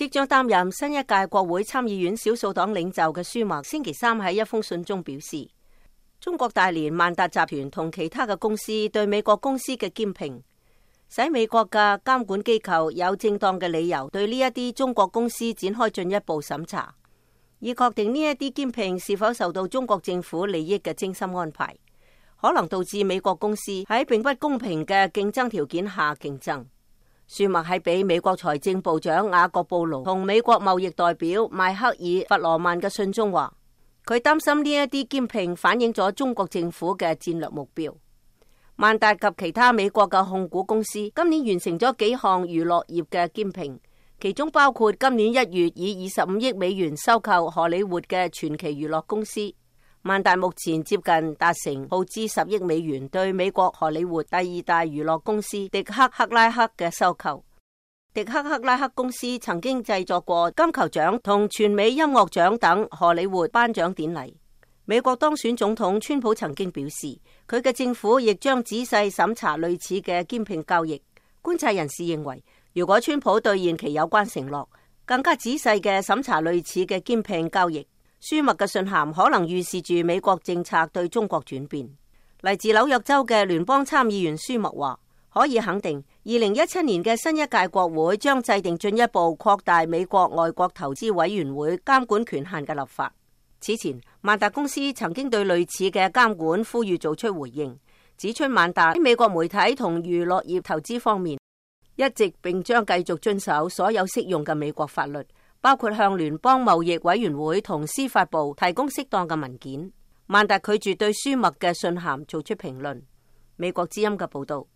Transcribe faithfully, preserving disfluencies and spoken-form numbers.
即將擔任新一屆國會參議院少數黨領袖嘅舒默，星期三喺一封信中表示，中國大連萬達集團同其他嘅公司對美國公司嘅兼併，使美國嘅監管機構有正當嘅理由對呢一啲中國公司展開進一步審查，以確定呢一啲兼併是否受到中國政府利益嘅精心安排，可能導致美國公司喺並不公平嘅競爭條件下競爭。舒默喺俾美國財政部長雅各布勞同美國貿易代表邁克爾弗羅曼嘅信中話，佢擔心呢一啲兼併反映咗中國政府嘅戰略目標。萬達及其他美國嘅控股公司今年完成咗幾項娛樂業嘅兼併，其中包括今年一月以二十五億美元收購荷里活嘅傳奇娛樂公司。萬達目前接近達成耗資十億美元對美國荷里活第二大娛樂公司迪克克拉克嘅收購。迪克克拉克公司曾經製作過金球獎同全美音樂獎等荷里活頒獎典禮。美國當選總統川普曾經表示，佢嘅政府亦將仔細審查類似嘅兼併交易。觀察人士認為，如果川普兌現其有關承諾，更加仔細嘅審查類似嘅兼併交易，舒默嘅信函可能預示住美國政策對中國轉變。嚟自紐約州嘅聯邦參議員舒默話，可以肯定，二零一七年嘅新一屆國會將制定進一步擴大美國外國投資委員會監管權限嘅立法。此前，萬達公司曾經對類似嘅監管呼籲做出回應，指出萬達喺美國媒體同娛樂業投資方面，一直並將繼續遵守所有適用嘅美國法律，包括向聯邦貿易委員會同司法部提供適當嘅文件。萬達拒絕對舒默嘅信函做出評論。美國之音嘅報道。